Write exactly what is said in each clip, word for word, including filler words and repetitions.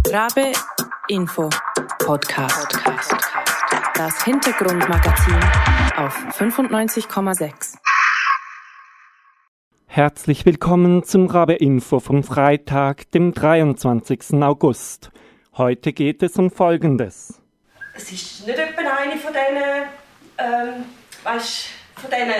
Rabe Info Podcast. Das Hintergrundmagazin auf fünfundneunzig Komma sechs. Herzlich willkommen zum Rabe Info vom Freitag, dem dreiundzwanzigsten August. Heute geht es um Folgendes. Es ist nicht etwa eine von diesen, ähm, weißt, von diesen,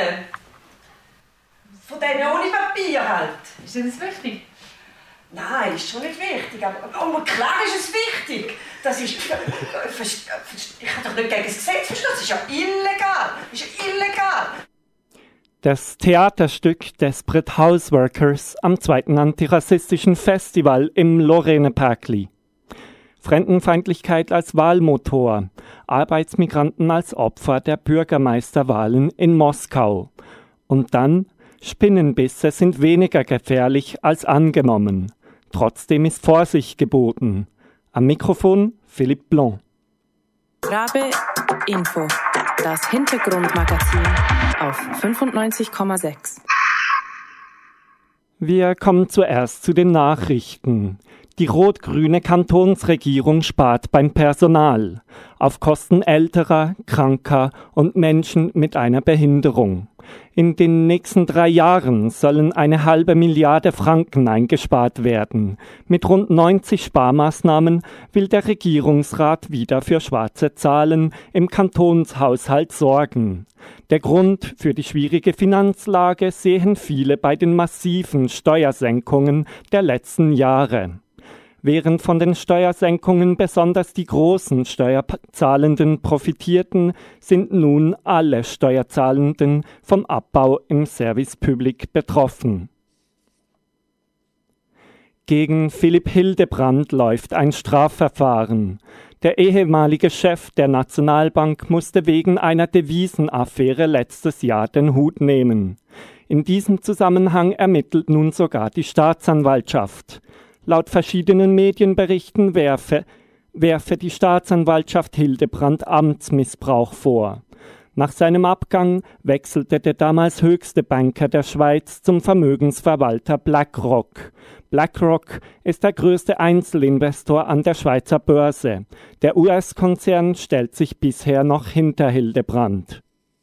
von diesen ohne Papier halt. Ist dir das wichtig? Nein, ist schon nicht wichtig, aber, aber klar ist es wichtig. Das ist, ich kann doch nicht gegen das Gesetz verstehen, das ist ja illegal, das ist ja illegal. Das Theaterstück Desperate Houseworkers am zweiten antirassistischen Festival im Lorraine-Päckli. Fremdenfeindlichkeit als Wahlmotor, Arbeitsmigranten als Opfer der Bürgermeisterwahlen in Moskau. Und dann, Spinnenbisse sind weniger gefährlich als angenommen. Trotzdem ist Vorsicht geboten. Am Mikrofon Philippe Blanc. Rabe Info, das Hintergrundmagazin auf fünfundneunzig Komma sechs. Wir kommen zuerst zu den Nachrichten. Die rot-grüne Kantonsregierung spart beim Personal, auf Kosten älterer, kranker und Menschen mit einer Behinderung. In den nächsten drei Jahren sollen eine halbe Milliarde Franken eingespart werden. Mit rund neunzig Sparmaßnahmen will der Regierungsrat wieder für schwarze Zahlen im Kantonshaushalt sorgen. Der Grund für die schwierige Finanzlage sehen viele bei den massiven Steuersenkungen der letzten Jahre. Während von den Steuersenkungen besonders die großen Steuerzahlenden profitierten, sind nun alle Steuerzahlenden vom Abbau im Service Public betroffen. Gegen Philipp Hildebrand läuft ein Strafverfahren. Der ehemalige Chef der Nationalbank musste wegen einer Devisenaffäre letztes Jahr den Hut nehmen. In diesem Zusammenhang ermittelt nun sogar die Staatsanwaltschaft. Laut verschiedenen Medienberichten werfe, werfe die Staatsanwaltschaft Hildebrand Amtsmissbrauch vor. Nach seinem Abgang wechselte der damals höchste Banker der Schweiz zum Vermögensverwalter BlackRock. BlackRock ist der größte Einzelinvestor an der Schweizer Börse. Der U S-Konzern stellt sich bisher noch hinter Hildebrand.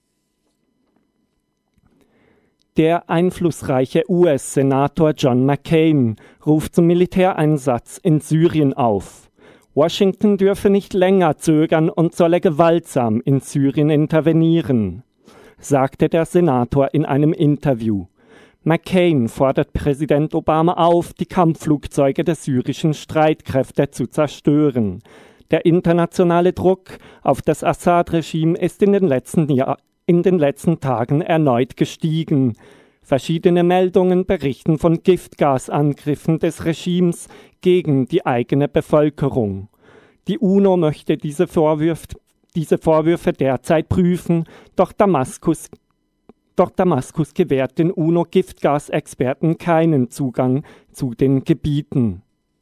Der einflussreiche U S-Senator John McCain ruft zum Militäreinsatz in Syrien auf. Washington dürfe nicht länger zögern und solle gewaltsam in Syrien intervenieren, sagte der Senator in einem Interview. McCain fordert Präsident Obama auf, die Kampfflugzeuge der syrischen Streitkräfte zu zerstören. Der internationale Druck auf das Assad-Regime ist in den letzten Jahren in den letzten Tagen erneut gestiegen. Verschiedene Meldungen berichten von Giftgasangriffen des Regimes gegen die eigene Bevölkerung. Die UNO möchte diese Vorwürfe, diese Vorwürfe derzeit prüfen, doch Damaskus, doch Damaskus gewährt den UNO-Giftgasexperten keinen Zugang zu den Gebieten.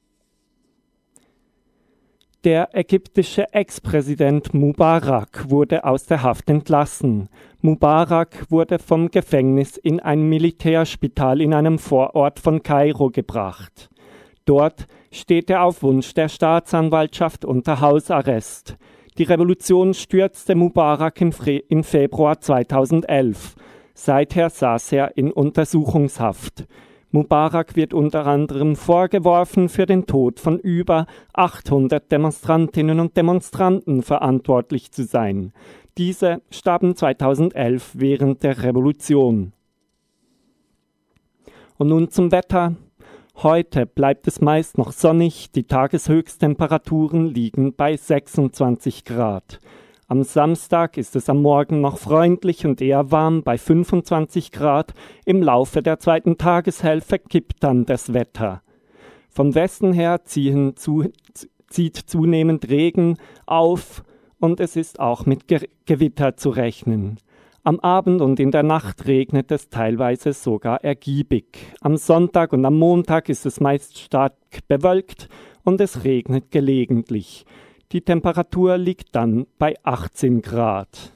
Der ägyptische Ex-Präsident Mubarak wurde aus der Haft entlassen. Mubarak wurde vom Gefängnis in ein Militärspital in einem Vorort von Kairo gebracht. Dort steht er auf Wunsch der Staatsanwaltschaft unter Hausarrest. Die Revolution stürzte Mubarak im, Fre- im Februar zweitausendelf. Seither saß er in Untersuchungshaft. Mubarak wird unter anderem vorgeworfen, für den Tod von über achthundert Demonstrantinnen und Demonstranten verantwortlich zu sein. Diese starben zweitausendelf während der Revolution. Und nun zum Wetter. Heute bleibt es meist noch sonnig, die Tageshöchsttemperaturen liegen bei sechsundzwanzig Grad. Am Samstag ist es am Morgen noch freundlich und eher warm bei fünfundzwanzig Grad. Im Laufe der zweiten Tageshälfte kippt dann das Wetter. Vom Westen her ziehen zu, zieht zunehmend Regen auf und es ist auch mit Ge- Gewitter zu rechnen. Am Abend und in der Nacht regnet es teilweise sogar ergiebig. Am Sonntag und am Montag ist es meist stark bewölkt und es regnet gelegentlich. Die Temperatur liegt dann bei achtzehn Grad.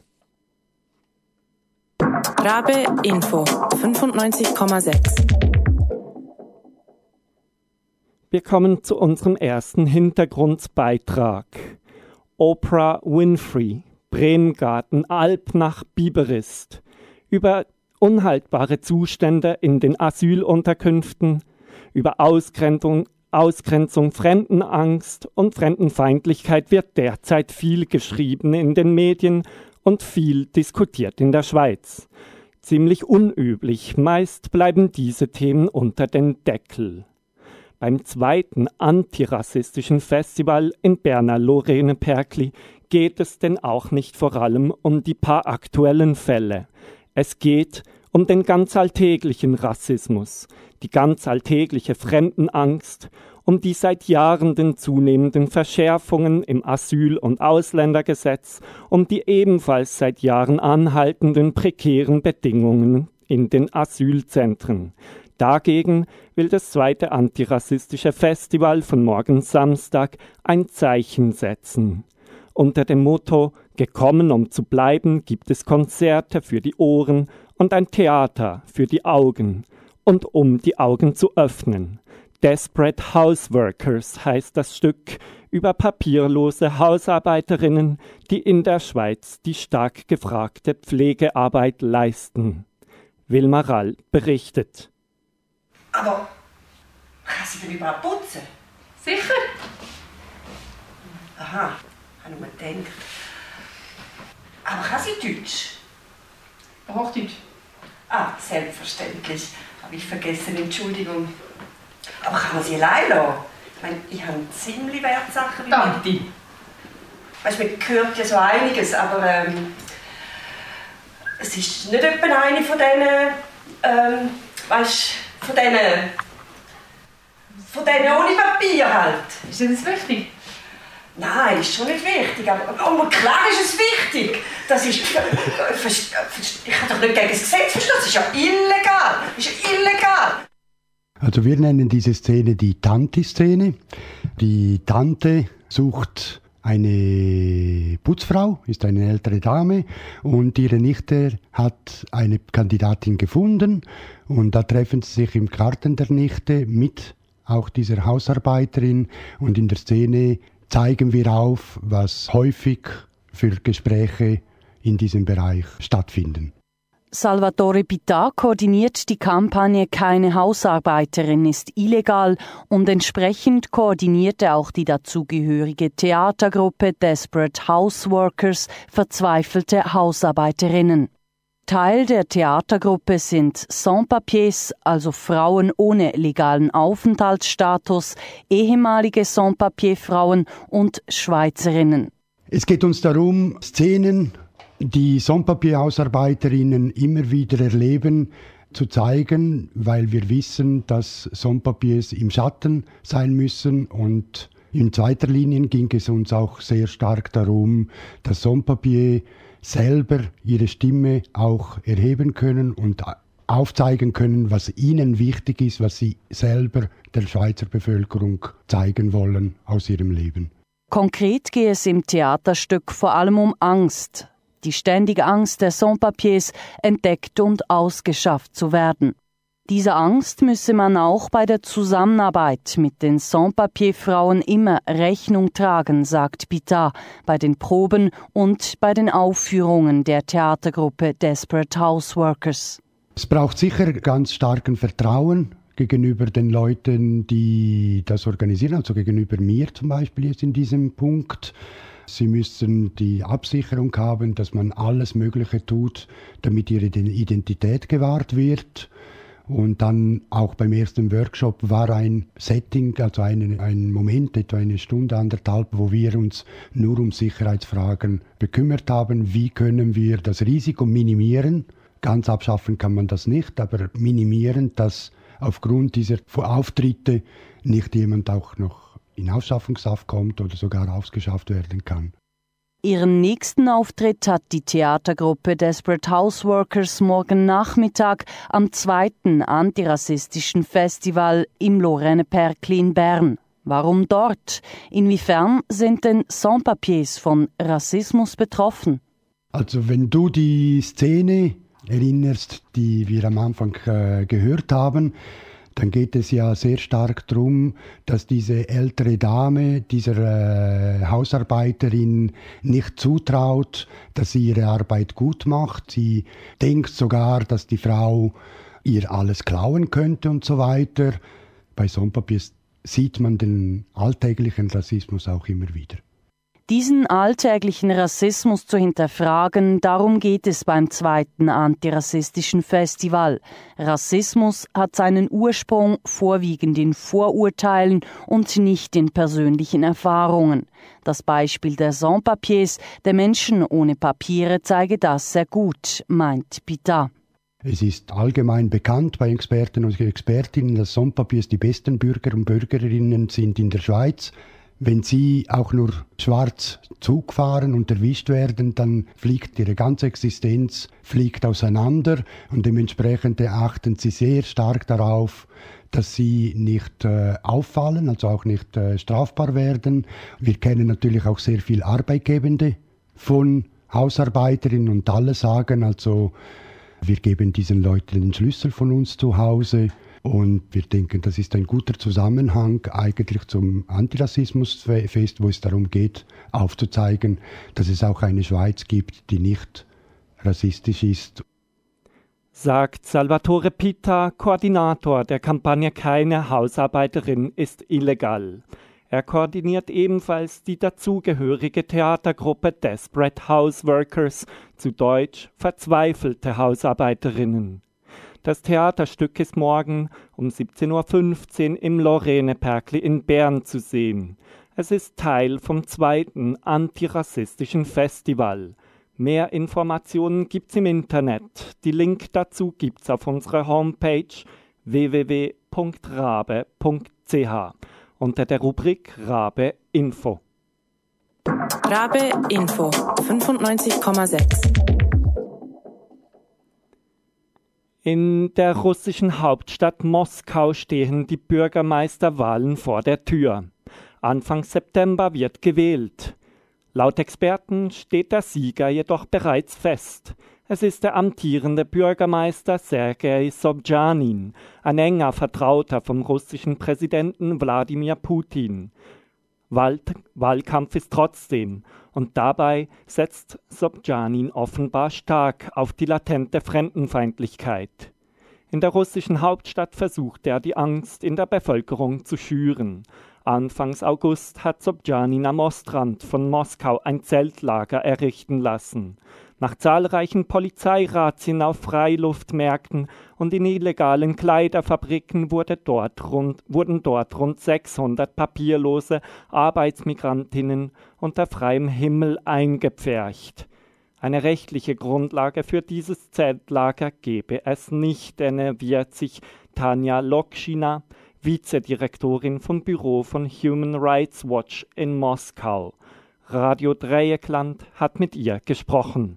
Rabe Info fünfundneunzig Komma sechs. Wir kommen zu unserem ersten Hintergrundbeitrag. Oprah Winfrey, Bremgarten, Alp nach Biberist. Über unhaltbare Zustände in den Asylunterkünften, über Ausgrenzung, Ausgrenzung, Fremdenangst und Fremdenfeindlichkeit wird derzeit viel geschrieben in den Medien und viel diskutiert in der Schweiz. Ziemlich unüblich, meist bleiben diese Themen unter den Deckel. Beim zweiten antirassistischen Festival in Berner Lorraine Perkli geht es denn auch nicht vor allem um die paar aktuellen Fälle. Es geht um den ganz alltäglichen Rassismus, die ganz alltägliche Fremdenangst, um die seit Jahren den zunehmenden Verschärfungen im Asyl- und Ausländergesetz, um die ebenfalls seit Jahren anhaltenden prekären Bedingungen in den Asylzentren. Dagegen will das zweite antirassistische Festival von morgen Samstag ein Zeichen setzen. Unter dem Motto »Gekommen, um zu bleiben« gibt es Konzerte für die Ohren und ein Theater für die Augen. Und um die Augen zu öffnen. Desperate Houseworkers heißt das Stück über papierlose Hausarbeiterinnen, die in der Schweiz die stark gefragte Pflegearbeit leisten. Wilma Rall berichtet. Aber kann sie denn überhaupt putzen? Sicher. Aha, habe ich mir gedacht. Aber kann sie Deutsch? Hochdeutsch. Ah, selbstverständlich. Habe ich vergessen, Entschuldigung. Aber kann man sie allein lassen? Ich meine, ich habe ziemlich Wertsachen wie Tante. Weißt du, man hört ja so einiges, aber ähm, es ist nicht etwa eine von diesen, ähm, weißt du, von diesen, von denen ohne Papier halt. Ist das wichtig? Nein, ist schon nicht wichtig, aber, aber klar ist es wichtig. Das ist, ich kann doch nicht gegen das Gesetz verstehen, das ist ja illegal, das ist ja illegal. Also wir nennen diese Szene die Tanti-Szene. Die Tante sucht eine Putzfrau, ist eine ältere Dame und ihre Nichte hat eine Kandidatin gefunden und da treffen sie sich im Garten der Nichte mit auch dieser Hausarbeiterin und in der Szene zeigen wir auf, was häufig für Gespräche in diesem Bereich stattfinden. Salvatore Pittà koordiniert die Kampagne »Keine Hausarbeiterin ist illegal« und entsprechend koordiniert er auch die dazugehörige Theatergruppe Desperate Houseworkers, verzweifelte Hausarbeiterinnen. Teil der Theatergruppe sind Sans-Papiers, also Frauen ohne legalen Aufenthaltsstatus, ehemalige Sans-Papier-Frauen und Schweizerinnen. Es geht uns darum, Szenen, die Sans-Papier-Hausarbeiterinnen immer wieder erleben, zu zeigen, weil wir wissen, dass Sans-Papiers im Schatten sein müssen. Und in zweiter Linie ging es uns auch sehr stark darum, dass Sans-Papier selber ihre Stimme auch erheben können und aufzeigen können, was ihnen wichtig ist, was sie selber der Schweizer Bevölkerung zeigen wollen aus ihrem Leben. Konkret geht es im Theaterstück vor allem um Angst. Die ständige Angst der Sans-Papiers, entdeckt und ausgeschafft zu werden. Dieser Angst müsse man auch bei der Zusammenarbeit mit den Sans-Papier-Frauen immer Rechnung tragen, sagt Pittà, bei den Proben und bei den Aufführungen der Theatergruppe Desperate Houseworkers. Es braucht sicher ganz starken Vertrauen gegenüber den Leuten, die das organisieren, also gegenüber mir zum Beispiel jetzt in diesem Punkt. Sie müssen die Absicherung haben, dass man alles Mögliche tut, damit ihre Identität gewahrt wird. Und dann auch beim ersten Workshop war ein Setting, also ein, ein Moment, etwa eine Stunde, anderthalb, wo wir uns nur um Sicherheitsfragen bekümmert haben. Wie können wir das Risiko minimieren? Ganz abschaffen kann man das nicht, aber minimieren, dass aufgrund dieser Auftritte nicht jemand auch noch in Ausschaffungshaft kommt oder sogar ausgeschafft werden kann. Ihren nächsten Auftritt hat die Theatergruppe Desperate Houseworkers morgen Nachmittag am zweiten antirassistischen Festival im Lorraine Perkli in Bern. Warum dort? Inwiefern sind denn Sans-Papiers von Rassismus betroffen? Also wenn du die Szene erinnerst, die wir am Anfang äh, gehört haben, dann geht es ja sehr stark darum, dass diese ältere Dame dieser äh, Hausarbeiterin nicht zutraut, dass sie ihre Arbeit gut macht. Sie denkt sogar, dass die Frau ihr alles klauen könnte und so weiter. Bei Sans-Papiers sieht man den alltäglichen Rassismus auch immer wieder. Diesen alltäglichen Rassismus zu hinterfragen, darum geht es beim zweiten antirassistischen Festival. Rassismus hat seinen Ursprung vorwiegend in Vorurteilen und nicht in persönlichen Erfahrungen. Das Beispiel der Sans-Papiers, der Menschen ohne Papiere, zeige das sehr gut, meint Pita. Es ist allgemein bekannt bei Experten und Expertinnen, dass Sans-Papiers die besten Bürger und Bürgerinnen sind in der Schweiz. Wenn sie auch nur schwarz Zug fahren und erwischt werden, dann fliegt ihre ganze Existenz fliegt auseinander und dementsprechend achten sie sehr stark darauf, dass sie nicht äh, auffallen, also auch nicht äh, strafbar werden. Wir kennen natürlich auch sehr viele Arbeitgebende von Hausarbeiterinnen und alle sagen also, wir geben diesen Leuten den Schlüssel von uns zu Hause. Und wir denken, das ist ein guter Zusammenhang eigentlich zum Antirassismusfest, wo es darum geht, aufzuzeigen, dass es auch eine Schweiz gibt, die nicht rassistisch ist. Sagt Salvatore Pita, Koordinator der Kampagne Keine Hausarbeiterin ist illegal. Er koordiniert ebenfalls die dazugehörige Theatergruppe Desperate Houseworkers, zu Deutsch Verzweifelte Hausarbeiterinnen. Das Theaterstück ist morgen um siebzehn Uhr fünfzehn im Lorraine-Perkli in Bern zu sehen. Es ist Teil vom zweiten antirassistischen Festival. Mehr Informationen gibt's im Internet. Die Link dazu gibt's auf unserer Homepage w w w punkt rabe punkt c h unter der Rubrik Rabe Info. Rabe Info fünfundneunzig Komma sechs. In der russischen Hauptstadt Moskau stehen die Bürgermeisterwahlen vor der Tür. Anfang September wird gewählt. Laut Experten steht der Sieger jedoch bereits fest. Es ist der amtierende Bürgermeister Sergei Sobjanin, ein enger Vertrauter vom russischen Präsidenten Wladimir Putin. Wahl- Wahlkampf ist trotzdem und dabei setzt Sobjanin offenbar stark auf die latente Fremdenfeindlichkeit. In der russischen Hauptstadt versucht er, die Angst in der Bevölkerung zu schüren. Anfangs August hat Sobjanin am Ostrand von Moskau ein Zeltlager errichten lassen. Nach zahlreichen Polizeirazzien auf Freiluftmärkten und in illegalen Kleiderfabriken wurde dort rund, wurden dort rund sechshundert papierlose Arbeitsmigrantinnen unter freiem Himmel eingepfercht. Eine rechtliche Grundlage für dieses Zeltlager gebe es nicht, erwehrt sich Tanja Lokschina, Vizedirektorin vom Büro von Human Rights Watch in Moskau. Radio Dreieckland hat mit ihr gesprochen.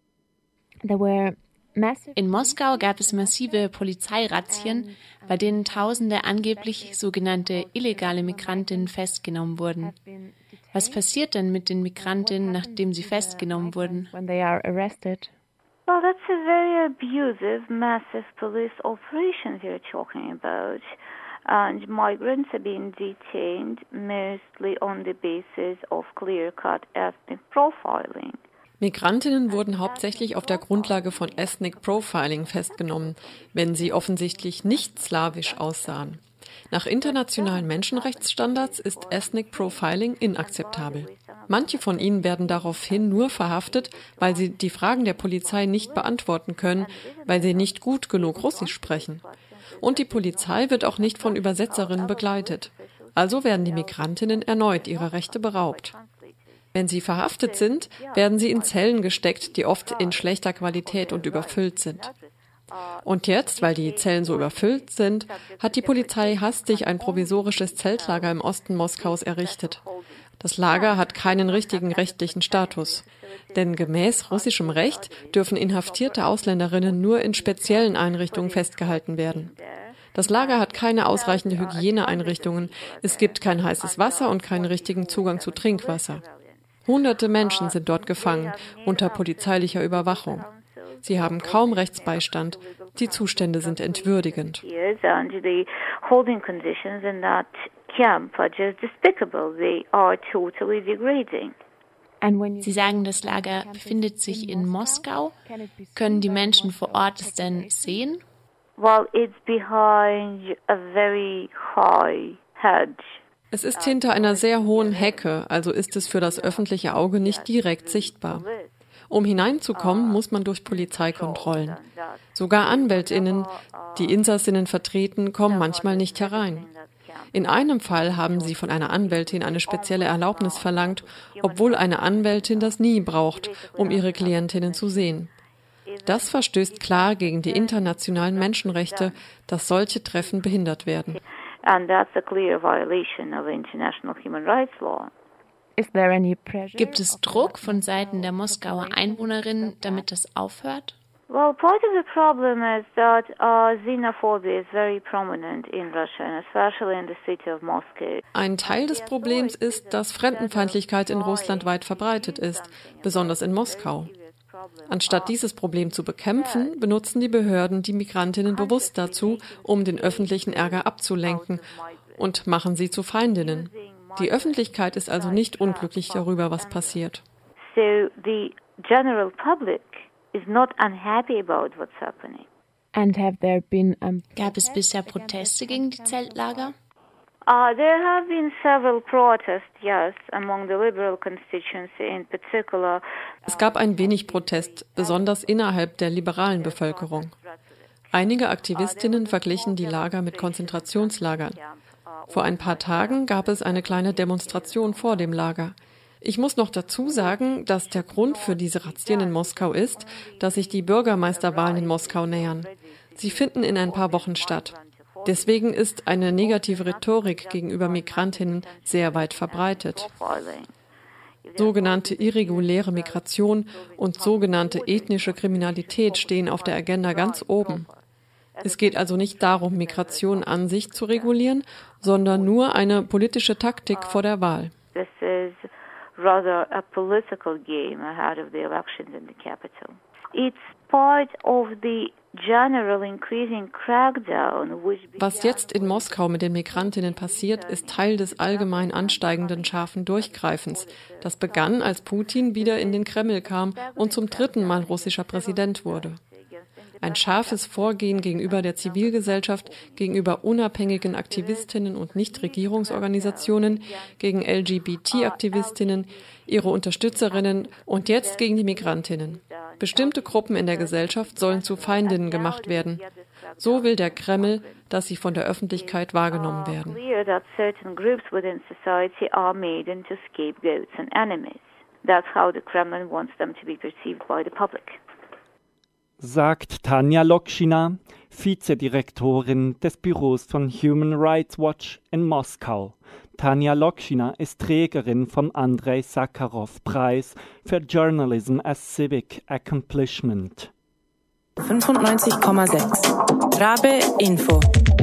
In Moskau gab es massive Polizeirazzien, bei denen Tausende angeblich sogenannte illegale Migrantinnen festgenommen wurden. Was passiert denn mit den Migrantinnen, nachdem sie festgenommen wurden? Well, that's a very abusive, massive police operation we're talking about. And migrants are being detained mostly on the basis of clear-cut ethnic profiling. Migrantinnen wurden hauptsächlich auf der Grundlage von Ethnic Profiling festgenommen, wenn sie offensichtlich nicht slawisch aussahen. Nach internationalen Menschenrechtsstandards ist Ethnic Profiling inakzeptabel. Manche von ihnen werden daraufhin nur verhaftet, weil sie die Fragen der Polizei nicht beantworten können, weil sie nicht gut genug Russisch sprechen. Und die Polizei wird auch nicht von Übersetzerinnen begleitet. Also werden die Migrantinnen erneut ihrer Rechte beraubt. Wenn sie verhaftet sind, werden sie in Zellen gesteckt, die oft in schlechter Qualität und überfüllt sind. Und jetzt, weil die Zellen so überfüllt sind, hat die Polizei hastig ein provisorisches Zeltlager im Osten Moskaus errichtet. Das Lager hat keinen richtigen rechtlichen Status. Denn gemäß russischem Recht dürfen inhaftierte Ausländerinnen nur in speziellen Einrichtungen festgehalten werden. Das Lager hat keine ausreichende Hygieneeinrichtungen, es gibt kein heißes Wasser und keinen richtigen Zugang zu Trinkwasser. Hunderte Menschen sind dort gefangen, unter polizeilicher Überwachung. Sie haben kaum Rechtsbeistand Die Zustände sind entwürdigend. Sie sagen, das Lager befindet sich in Moskau. Können die Menschen vor Ort es denn sehen? Well, it's behind a very high hedge. Es ist hinter einer sehr hohen Hecke, also ist es für das öffentliche Auge nicht direkt sichtbar. Um hineinzukommen, muss man durch Polizeikontrollen. Sogar AnwältInnen, die Insassinnen vertreten, kommen manchmal nicht herein. In einem Fall haben sie von einer Anwältin eine spezielle Erlaubnis verlangt, obwohl eine Anwältin das nie braucht, um ihre Klientinnen zu sehen. Das verstößt klar gegen die internationalen Menschenrechte, dass solche Treffen behindert werden. Gibt es Druck von Seiten der Moskauer Einwohnerinnen, damit das aufhört? Well, part of the problem is that uh, xenophobia is very prominent in Russia, and especially in the city of Moscow. Ein Teil des Problems ist, dass Fremdenfeindlichkeit in Russland weit verbreitet ist, besonders in Moskau. Anstatt dieses Problem zu bekämpfen, benutzen die Behörden die Migrantinnen bewusst dazu, um den öffentlichen Ärger abzulenken, und machen sie zu Feindinnen. Die Öffentlichkeit ist also nicht unglücklich darüber, was passiert. So the general public is not unhappy about what's happening. And have there been, um, gab es bisher Proteste gegen die Zeltlager? Uh, there have been several protests, yes, among the liberal constituency in particular. Es gab ein wenig Protest, besonders innerhalb der liberalen Bevölkerung. Einige Aktivistinnen verglichen die Lager mit Konzentrationslagern. Vor ein paar Tagen gab es eine kleine Demonstration vor dem Lager. Ich muss noch dazu sagen, dass der Grund für diese Razzien in Moskau ist, dass sich die Bürgermeisterwahlen in Moskau nähern. Sie finden in ein paar Wochen statt. Deswegen ist eine negative Rhetorik gegenüber Migrantinnen sehr weit verbreitet. Sogenannte irreguläre Migration und sogenannte ethnische Kriminalität stehen auf der Agenda ganz oben. Es geht also nicht darum, Migration an sich zu regulieren, sondern nur eine politische Taktik vor der Wahl. This is rather a political game ahead of the elections in the capital. It's part of the general increasing crackdown which Was jetzt in Moskau mit den Migrantinnen passiert, ist Teil des allgemein ansteigenden scharfen Durchgreifens. Das begann, als Putin wieder in den Kreml kam und zum dritten Mal russischer Präsident wurde. Ein scharfes Vorgehen gegenüber der Zivilgesellschaft, gegenüber unabhängigen Aktivistinnen und Nichtregierungsorganisationen, gegen L G B T-Aktivistinnen, ihre Unterstützerinnen und jetzt gegen die Migrantinnen. Bestimmte Gruppen in der Gesellschaft sollen zu Feindinnen gemacht werden. So will der Kreml, dass sie von der Öffentlichkeit wahrgenommen werden. That's how the Kremlin wants them to be perceived by the public. Sagt Tanja Lokschina, Vizedirektorin des Büros von Human Rights Watch in Moskau. Tanja Lokschina ist Trägerin vom Andrei Sakharov-Preis für Journalism as Civic Accomplishment. fünfundneunzig Komma sechs Rabe Info.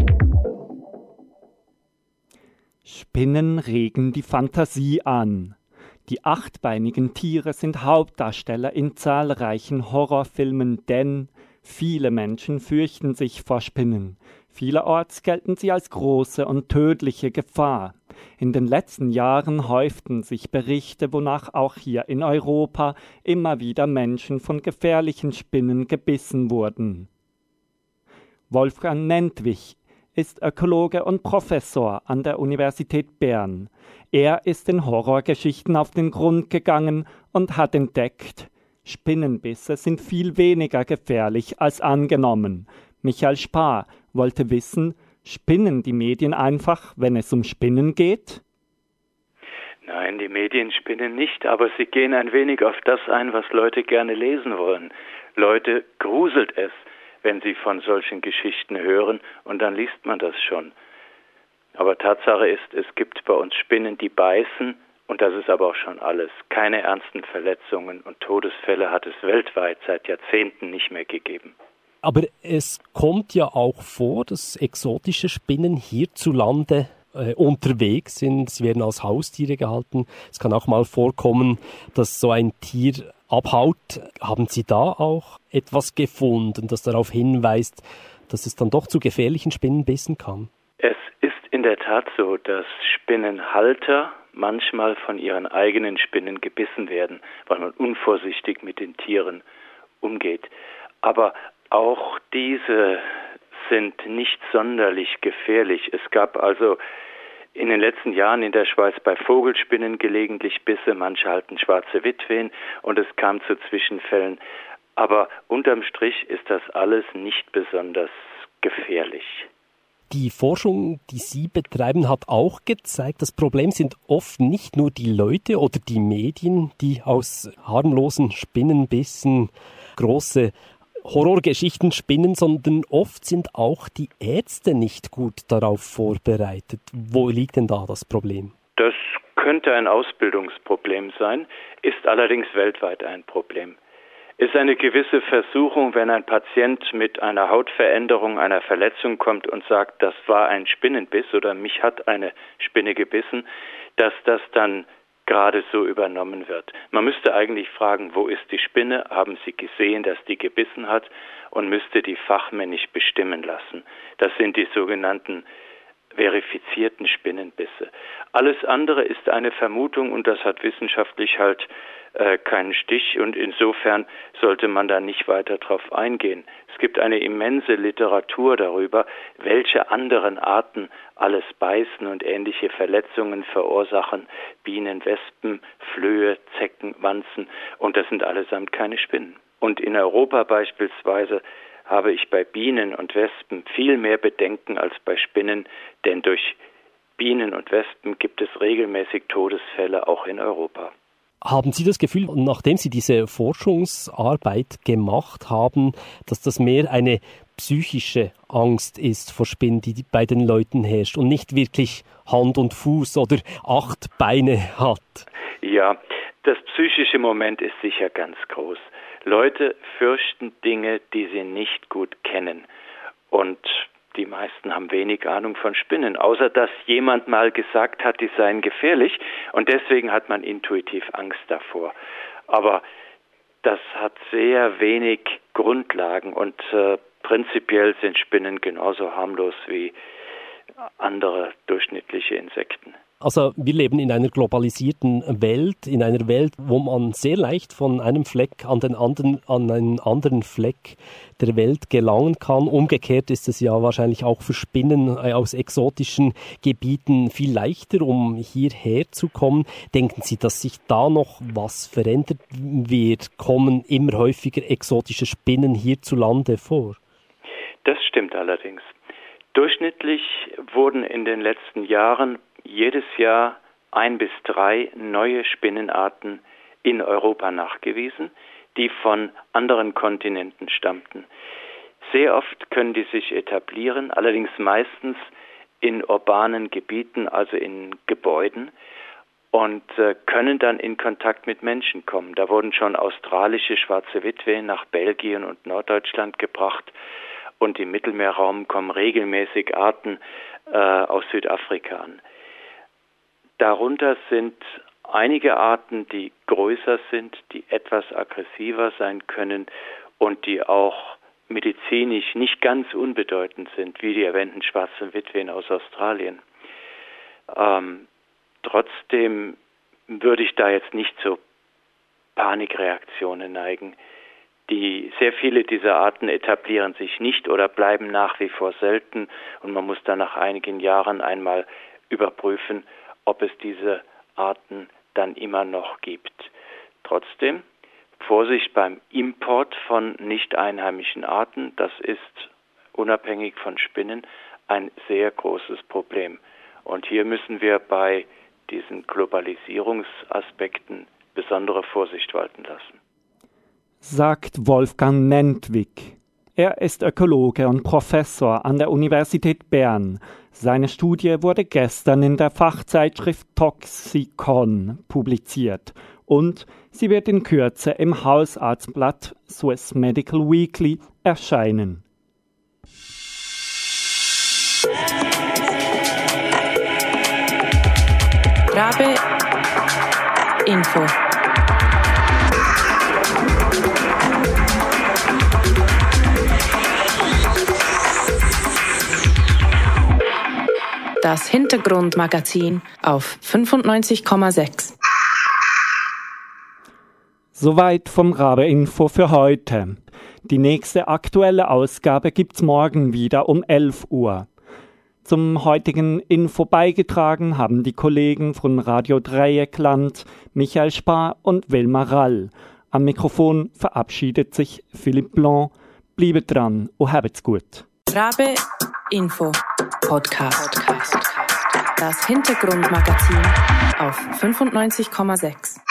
Spinnen regen die Fantasie an. Die achtbeinigen Tiere sind Hauptdarsteller in zahlreichen Horrorfilmen, denn viele Menschen fürchten sich vor Spinnen. Vielerorts gelten sie als große und tödliche Gefahr. In den letzten Jahren häuften sich Berichte, wonach auch hier in Europa immer wieder Menschen von gefährlichen Spinnen gebissen wurden. Wolfgang Nentwich ist Ökologe und Professor an der Universität Bern. Er ist den Horrorgeschichten auf den Grund gegangen und hat entdeckt, Spinnenbisse sind viel weniger gefährlich als angenommen. Michael Spar wollte wissen, spinnen die Medien einfach, wenn es um Spinnen geht? Nein, die Medien spinnen nicht, aber sie gehen ein wenig auf das ein, was Leute gerne lesen wollen. Leute gruselt es, wenn sie von solchen Geschichten hören, und dann liest man das schon. Aber Tatsache ist, es gibt bei uns Spinnen, die beißen, und das ist aber auch schon alles. Keine ernsten Verletzungen und Todesfälle hat es weltweit seit Jahrzehnten nicht mehr gegeben. Aber es kommt ja auch vor, dass exotische Spinnen hierzulande äh, unterwegs sind. Sie werden als Haustiere gehalten. Es kann auch mal vorkommen, dass so ein Tier abhaut. Haben Sie da auch etwas gefunden, das darauf hinweist, dass es dann doch zu gefährlichen Spinnenbissen kam? Es ist in der Tat so, dass Spinnenhalter manchmal von ihren eigenen Spinnen gebissen werden, weil man unvorsichtig mit den Tieren umgeht. Aber auch diese sind nicht sonderlich gefährlich. Es gab also in den letzten Jahren in der Schweiz bei Vogelspinnen gelegentlich Bisse, manche halten schwarze Witwen und es kam zu Zwischenfällen. Aber unterm Strich ist das alles nicht besonders gefährlich. Die Forschung, die Sie betreiben, hat auch gezeigt, das Problem sind oft nicht nur die Leute oder die Medien, die aus harmlosen Spinnenbissen große Horrorgeschichten spinnen, sondern oft sind auch die Ärzte nicht gut darauf vorbereitet. Wo liegt denn da das Problem? Das könnte ein Ausbildungsproblem sein, ist allerdings weltweit ein Problem. Es ist eine gewisse Versuchung, wenn ein Patient mit einer Hautveränderung, einer Verletzung kommt und sagt, das war ein Spinnenbiss oder mich hat eine Spinne gebissen, dass das dann gerade so übernommen wird. Man müsste eigentlich fragen, wo ist die Spinne? Haben Sie gesehen, dass die gebissen hat? Und müsste die fachmännisch bestimmen lassen. Das sind die sogenannten verifizierten Spinnenbisse. Alles andere ist eine Vermutung und das hat wissenschaftlich halt äh, keinen Stich und insofern sollte man da nicht weiter drauf eingehen. Es gibt eine immense Literatur darüber, welche anderen Arten alles beißen und ähnliche Verletzungen verursachen. Bienen, Wespen, Flöhe, Zecken, Wanzen und das sind allesamt keine Spinnen. Und in Europa beispielsweise habe ich bei Bienen und Wespen viel mehr Bedenken als bei Spinnen, denn durch Bienen und Wespen gibt es regelmäßig Todesfälle auch in Europa. Haben Sie das Gefühl, nachdem Sie diese Forschungsarbeit gemacht haben, dass das mehr eine psychische Angst ist vor Spinnen, die bei den Leuten herrscht und nicht wirklich Hand und Fuß oder acht Beine hat? Ja, das psychische Moment ist sicher ganz groß. Leute fürchten Dinge, die sie nicht gut kennen. Und die meisten haben wenig Ahnung von Spinnen, außer dass jemand mal gesagt hat, die seien gefährlich. Und deswegen hat man intuitiv Angst davor. Aber das hat sehr wenig Grundlagen. Und äh, prinzipiell sind Spinnen genauso harmlos wie andere durchschnittliche Insekten. Also wir leben in einer globalisierten Welt, in einer Welt, wo man sehr leicht von einem Fleck an den anderen, an einen anderen Fleck der Welt gelangen kann. Umgekehrt ist es ja wahrscheinlich auch für Spinnen aus exotischen Gebieten viel leichter, um hierher zu kommen. Denken Sie, dass sich da noch was verändert wird? Kommen immer häufiger exotische Spinnen hierzulande vor? Das stimmt allerdings. Durchschnittlich wurden in den letzten Jahren jedes Jahr ein bis drei neue Spinnenarten in Europa nachgewiesen, die von anderen Kontinenten stammten. Sehr oft können die sich etablieren, allerdings meistens in urbanen Gebieten, also in Gebäuden, und äh, können dann in Kontakt mit Menschen kommen. Da wurden schon australische schwarze Witwen nach Belgien und Norddeutschland gebracht und im Mittelmeerraum kommen regelmäßig Arten äh, aus Südafrika an. Darunter sind einige Arten, die größer sind, die etwas aggressiver sein können und die auch medizinisch nicht ganz unbedeutend sind, wie die erwähnten schwarzen Witwen aus Australien. Ähm, trotzdem würde ich da jetzt nicht zu Panikreaktionen neigen. Die, sehr viele dieser Arten etablieren sich nicht oder bleiben nach wie vor selten und man muss dann nach einigen Jahren einmal überprüfen, ob es diese Arten dann immer noch gibt. Trotzdem, Vorsicht beim Import von nicht einheimischen Arten, das ist unabhängig von Spinnen ein sehr großes Problem. Und hier müssen wir bei diesen Globalisierungsaspekten besondere Vorsicht walten lassen. Sagt Wolfgang Nentwig. Er ist Ökologe und Professor an der Universität Bern. Seine Studie wurde gestern in der Fachzeitschrift Toxikon publiziert und sie wird in Kürze im Hausarztblatt Swiss Medical Weekly erscheinen. Rabe Info. Das Hintergrundmagazin auf fünfundneunzig Komma sechs. Soweit vom Rabe Info für heute. Die nächste aktuelle Ausgabe gibt's morgen wieder um elf Uhr. Zum heutigen Info beigetragen haben die Kollegen von Radio Dreieckland, Michael Spar und Wilma Rall. Am Mikrofon verabschiedet sich Philipp Blanc. Bleibt dran und habt's gut. Rabe Info Podcast. Das Hintergrundmagazin auf fünfundneunzig Komma sechs.